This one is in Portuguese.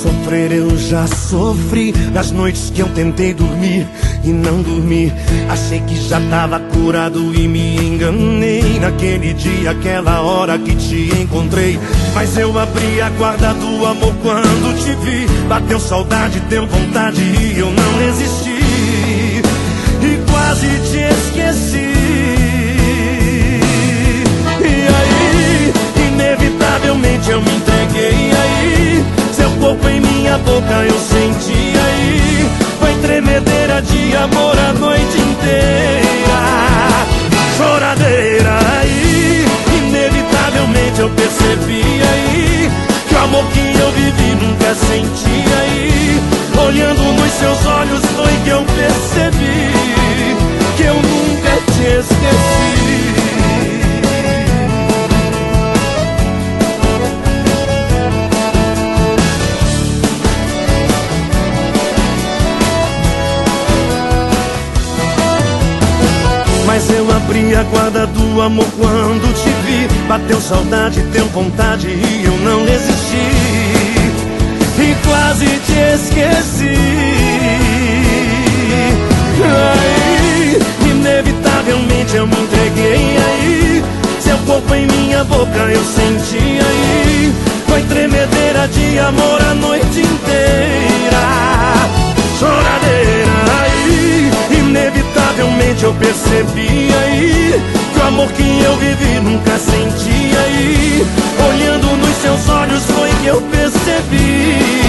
Sofrer eu já sofri, das noites que eu tentei dormir e não dormi. Achei que já tava curado e me enganei naquele dia, aquela hora que te encontrei. Mas eu abri a guarda do amor quando te vi. Bateu saudade, deu vontade e eu não resisti, e quase te esqueci. E aí, inevitavelmente eu me entreguei. E aí, seu corpo em minha boca eu senti. Aí, foi tremedeira de amor a noite inteira, choradeira. Aí, inevitavelmente eu percebi. Aí, que o amor que eu vivi nunca senti. Aí, olhando nos seus olhos foi que eu percebi que eu nunca te esqueci. Mas eu abri a guarda do amor quando te vi. Bateu saudade, deu vontade e eu não resisti, e quase te esqueci. Aí, inevitavelmente eu me entreguei. Aí, seu corpo em minha boca eu senti. Aí, foi tremedeira de amor a noite inteira, choradeira. Aí, inevitavelmente eu percebi. Aí, que o amor que eu vivi nunca senti. Aí, olhando nos seus olhos foi que eu percebi